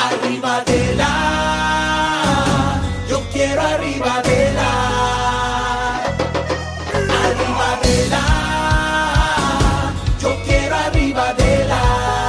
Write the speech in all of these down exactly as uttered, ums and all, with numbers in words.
Arriba de la, yo quiero arriba de la, arriba de la, yo quiero arriba de la.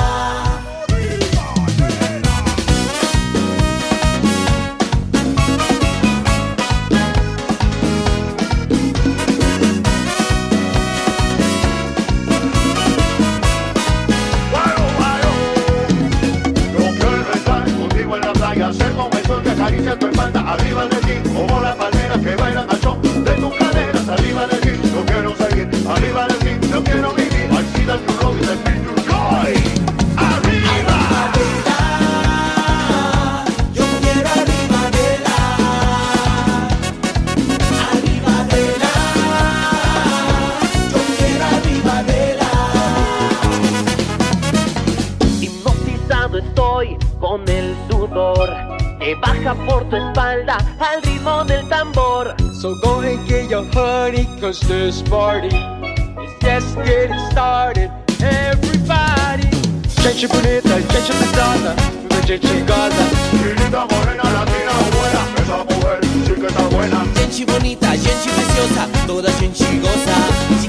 Hacer momentos que acaricia tu espalda. Arriba de ti, como las palmeras que bailan al son de tus caderas. Arriba de ti, yo quiero seguir. Arriba de ti, yo quiero vivir. I see that you love it, I feel your joy. Arriba de la, yo quiero arriba de la, arriba de la, yo quiero arriba de la. Hipnotizado estoy con el sudor que baja por tu espalda al ritmo del tambor. So go and get your honey, cause this party is just getting started. Everybody, gente bonita, gente pesada, gente goza. Chinita morena, latina, buena, esa mujer sí que está buena. Gente bonita, gente preciosa, toda gente goza.